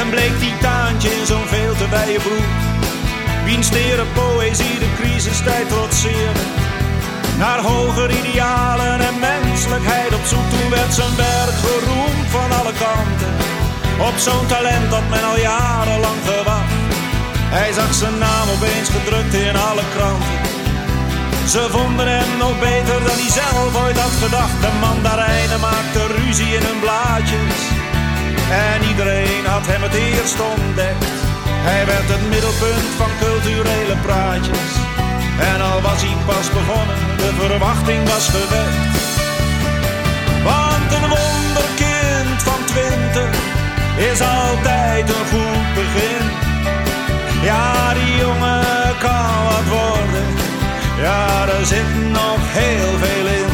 Een bleek titaantje in zo'n veel te wijde broek. Wiens tere poëzie de crisistijd trotseerde. Naar hoger idealen en menselijkheid op zoek. Toen werd zijn werk geroemd van alle kanten. Op zo'n talent dat men al jarenlang gewacht. Hij zag zijn naam opeens gedrukt in alle kranten. Ze vonden hem nog beter dan hij zelf ooit had gedacht. De mandarijnen maakten ruzie in hun blaadjes. En iedereen had hem het eerst ontdekt. Hij werd het middelpunt van culturele praatjes. En al was hij pas begonnen, de verwachting was gewekt. Want een wonderkind van 20 is altijd een goed begin. Ja, die jongen kan wat worden. Ja, er zit nog heel veel in.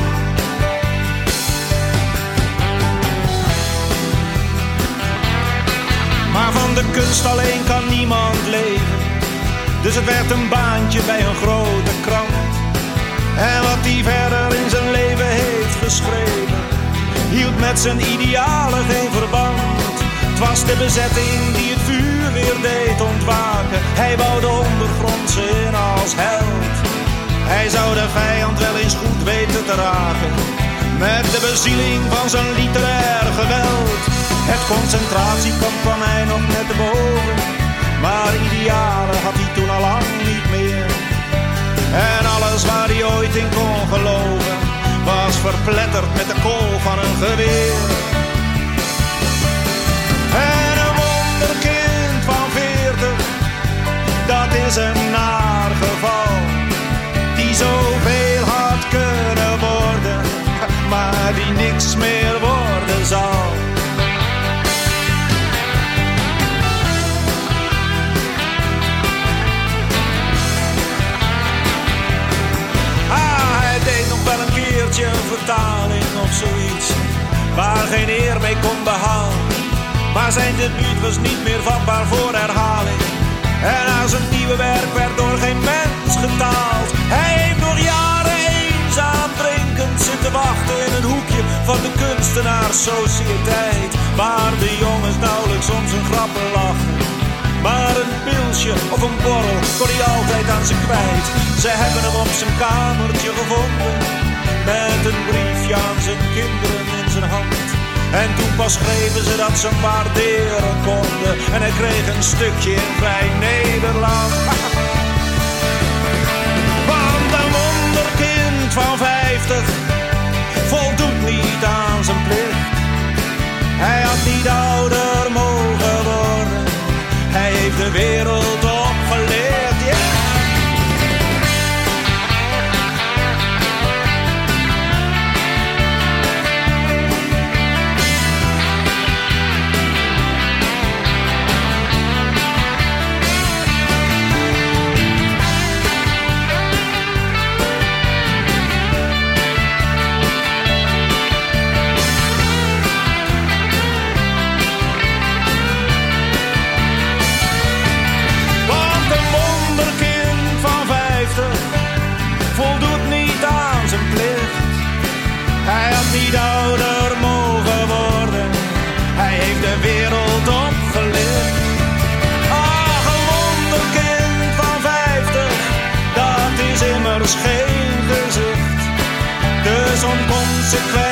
Maar van de kunst alleen kan niemand leven. Dus het werd een baantje bij een grote krant. En wat hij verder in zijn leven heeft geschreven, hield met zijn idealen geen verband. Het was de bezetting die het vuur weer deed ontwaken. Hij wou de ondergrondse in als held. Hij zou de vijand wel eens goed weten te raken. Met de bezieling van zijn literair geweld. Het concentratiekamp kwam hij nog net te boven. Maar idealen had hij toen al lang niet meer. En alles waar hij ooit in kon geloven, was verpletterd met de kool van een geweer. En een wonderkind van 40, dat is een naar geval. Die zoveel had kunnen worden, maar die niks meer worden zal. Een vertaling of zoiets, waar geen eer mee kon behalen. Maar zijn debuut was niet meer vatbaar voor herhaling. En aan zijn nieuwe werk werd door geen mens getaald. Hij heeft nog jaren eenzaam drinkend zitten wachten in een hoekje van de kunstenaarssociëteit, waar de jongens nauwelijks om zijn grappen lachen. Maar een pilsje of een borrel kon hij altijd aan ze kwijt. Ze hebben hem op zijn kamertje gevonden, met een briefje aan zijn kinderen in zijn hand. En toen pas schreven ze dat ze hem waarderen konden. En hij kreeg een stukje in Vrij Nederland. Want een wonderkind van 50 voldoet niet aan zijn plicht. Hij had niet ouder mogen worden. Hij heeft de wereld opgeleerd, yeah. Niet ouder mogen worden, hij heeft de wereld opgelicht. Ach, een wonderkind van 50, dat is immers geen gezicht. Dus onconsequent